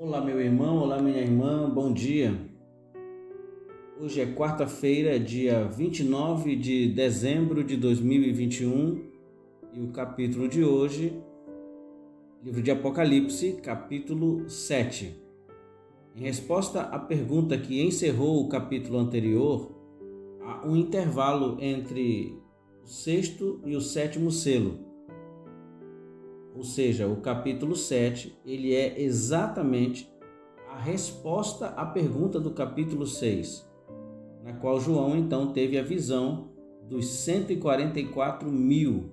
Olá, meu irmão, olá, minha irmã, bom dia. Hoje é quarta-feira, dia 29 de dezembro de 2021 e o capítulo de hoje, livro de Apocalipse, capítulo 7. Em resposta à pergunta que encerrou o capítulo anterior, há um intervalo entre o sexto e o sétimo selo. Ou seja, o capítulo 7, ele é exatamente a resposta à pergunta do capítulo 6, na qual João então teve a visão dos 144 mil.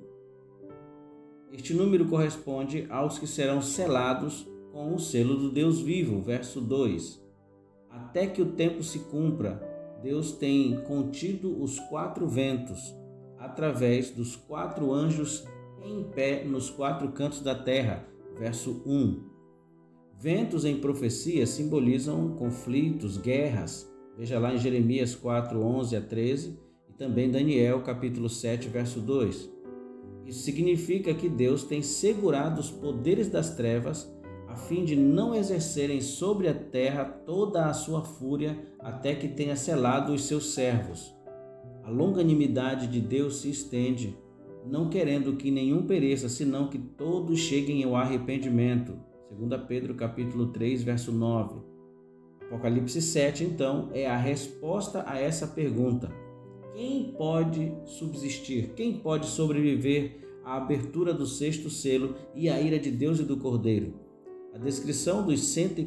Este número corresponde aos que serão selados com o selo do Deus vivo, verso 2. Até que o tempo se cumpra, Deus tem contido os 4 ventos, através dos 4 anjos em pé nos 4 cantos da terra, verso 1. Ventos em profecia simbolizam conflitos, guerras. Veja lá em Jeremias 4, 11 a 13 e também Daniel capítulo 7, verso 2. Isso significa que Deus tem segurado os poderes das trevas a fim de não exercerem sobre a terra toda a sua fúria até que tenha selado os seus servos. A longanimidade de Deus se estende, não querendo que nenhum pereça, senão que todos cheguem ao arrependimento. 2 Pedro capítulo 3, verso 9. Apocalipse 7, então, é a resposta a essa pergunta. Quem pode subsistir? Quem pode sobreviver à abertura do sexto selo e à ira de Deus e do Cordeiro? A descrição dos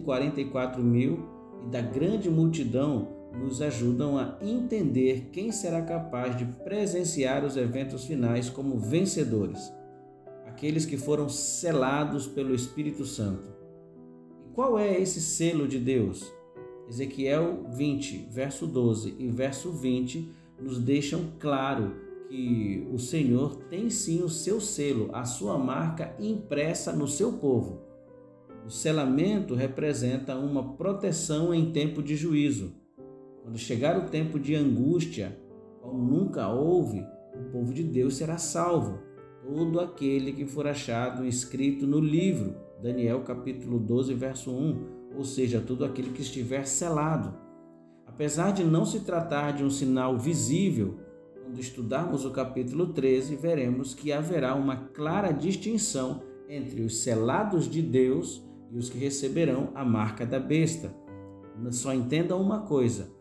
144 mil e da grande multidão nos ajudam a entender quem será capaz de presenciar os eventos finais como vencedores, aqueles que foram selados pelo Espírito Santo. E qual é esse selo de Deus? Ezequiel 20, verso 12 e verso 20 nos deixam claro que o Senhor tem sim o seu selo, a sua marca impressa no seu povo. O selamento representa uma proteção em tempo de juízo. Quando chegar o tempo de angústia, qual nunca houve, o povo de Deus será salvo. Todo aquele que for achado escrito no livro, Daniel capítulo 12, verso 1, ou seja, todo aquele que estiver selado. Apesar de não se tratar de um sinal visível, quando estudarmos o capítulo 13, veremos que haverá uma clara distinção entre os selados de Deus e os que receberão a marca da besta. Só entendam uma coisa: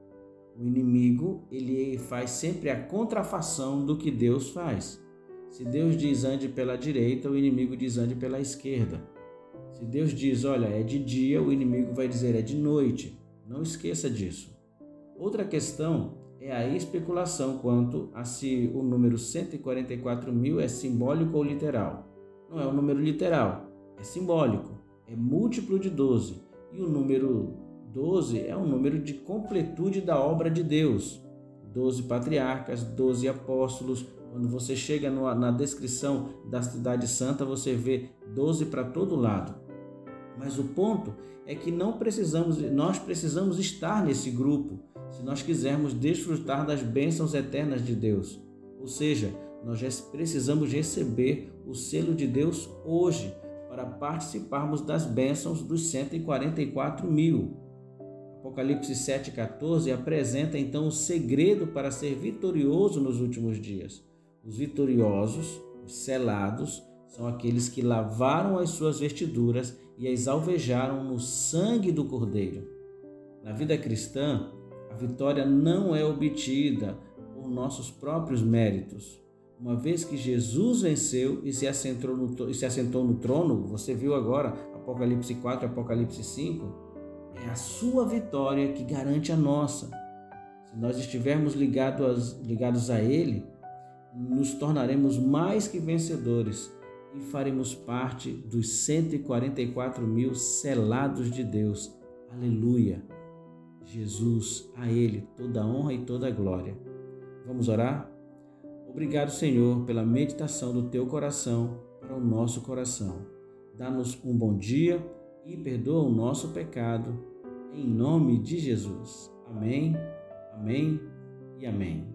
o inimigo, ele faz sempre a contrafação do que Deus faz. Se Deus diz ande pela direita, o inimigo diz ande pela esquerda. Se Deus diz, olha, é de dia, o inimigo vai dizer é de noite. Não esqueça disso. Outra questão é a especulação quanto a se o número 144 mil é simbólico ou literal. Não é um número literal, é simbólico, é múltiplo de 12. E o número 12 é um número de completude da obra de Deus. 12 patriarcas, 12 apóstolos. Quando você chega na descrição da Cidade Santa, você vê 12 para todo lado. Mas o ponto é que nós precisamos estar nesse grupo se nós quisermos desfrutar das bênçãos eternas de Deus. Ou seja, nós precisamos receber o selo de Deus hoje para participarmos das bênçãos dos 144 mil. Apocalipse 7,14 apresenta então o segredo para ser vitorioso nos últimos dias. Os vitoriosos, os selados, são aqueles que lavaram as suas vestiduras e as alvejaram no sangue do Cordeiro. Na vida cristã, a vitória não é obtida por nossos próprios méritos. Uma vez que Jesus venceu e se assentou no trono, você viu agora Apocalipse 4 e Apocalipse 5, é a sua vitória que garante a nossa. Se nós estivermos ligados a Ele, nos tornaremos mais que vencedores e faremos parte dos 144 mil selados de Deus. Aleluia! Jesus, a Ele toda a honra e toda a glória. Vamos orar? Obrigado, Senhor, pela meditação do Teu coração para o nosso coração. Dá-nos um bom dia e perdoa o nosso pecado, em nome de Jesus. Amém, amém e amém.